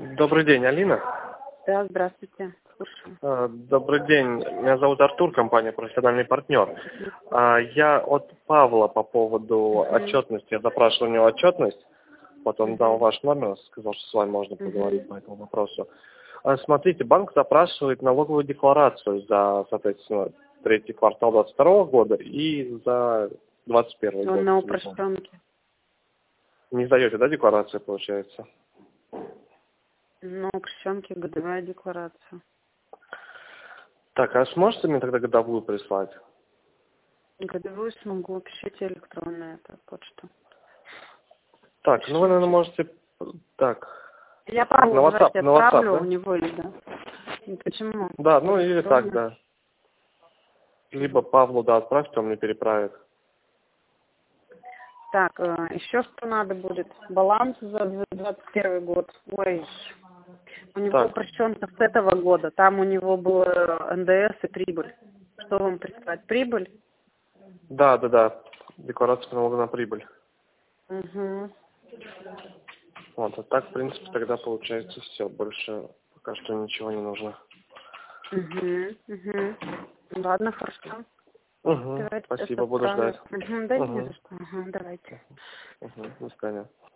Добрый день, Алина. Да, здравствуйте. Слушаю. Добрый день, меня зовут Артур, компания «Профессиональный партнер». Я от Павла по поводу отчетности, я запрашивал у него отчетность, вот он дал ваш номер, сказал, что с вами можно поговорить по этому вопросу. Смотрите, банк запрашивает налоговую декларацию за, соответственно, третий квартал 2022 года и за 2021 год. Он на упрощенке. Не сдаете, да, декларацию, получается? На упрощенке годовая декларация. Так, а сможете мне тогда годовую прислать? Годовую смогу, пишите электронную почту. Так, ну вы, наверное, можете... Так. Я Павлу на WhatsApp, отправлю, да? у него есть, да? Ну, почему? Да, ну или так, да. Либо Павлу, да, отправьте, он мне переправит. Так, еще что надо будет? Баланс за 2021 год. Ой, у него Так. упрощенка с этого года. Там у него был НДС и прибыль. Что вам прислать? Прибыль? Да. Декларация по налогу на прибыль. Угу. Вот, а так, в принципе, тогда получается все. Больше пока что ничего не нужно. Ладно, хорошо. Угу. Давайте Спасибо, буду ждать. Да, не за что. Давайте. До свидания.